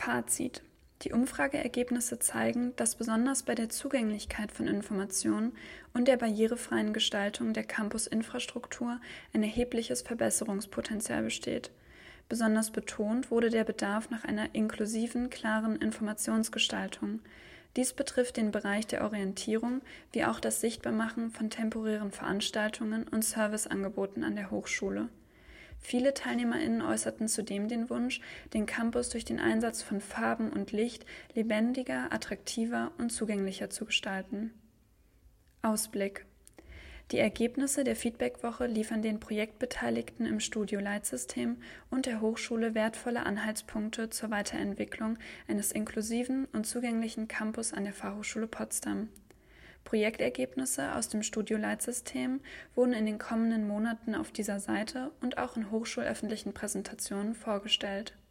Fazit: Die Umfrageergebnisse zeigen, dass besonders bei der Zugänglichkeit von Informationen und der barrierefreien Gestaltung der Campus-Infrastruktur ein erhebliches Verbesserungspotenzial besteht. Besonders betont wurde der Bedarf nach einer inklusiven, klaren Informationsgestaltung. Dies betrifft den Bereich der Orientierung wie auch das Sichtbarmachen von temporären Veranstaltungen und Serviceangeboten an der Hochschule. Viele TeilnehmerInnen äußerten zudem den Wunsch, den Campus durch den Einsatz von Farben und Licht lebendiger, attraktiver und zugänglicher zu gestalten. Ausblick: Die Ergebnisse der Feedbackwoche liefern den Projektbeteiligten im Studio-Leitsystem und der Hochschule wertvolle Anhaltspunkte zur Weiterentwicklung eines inklusiven und zugänglichen Campus an der Fachhochschule Potsdam. Projektergebnisse aus dem Studio-Leitsystem wurden in den kommenden Monaten auf dieser Seite und auch in hochschulöffentlichen Präsentationen vorgestellt.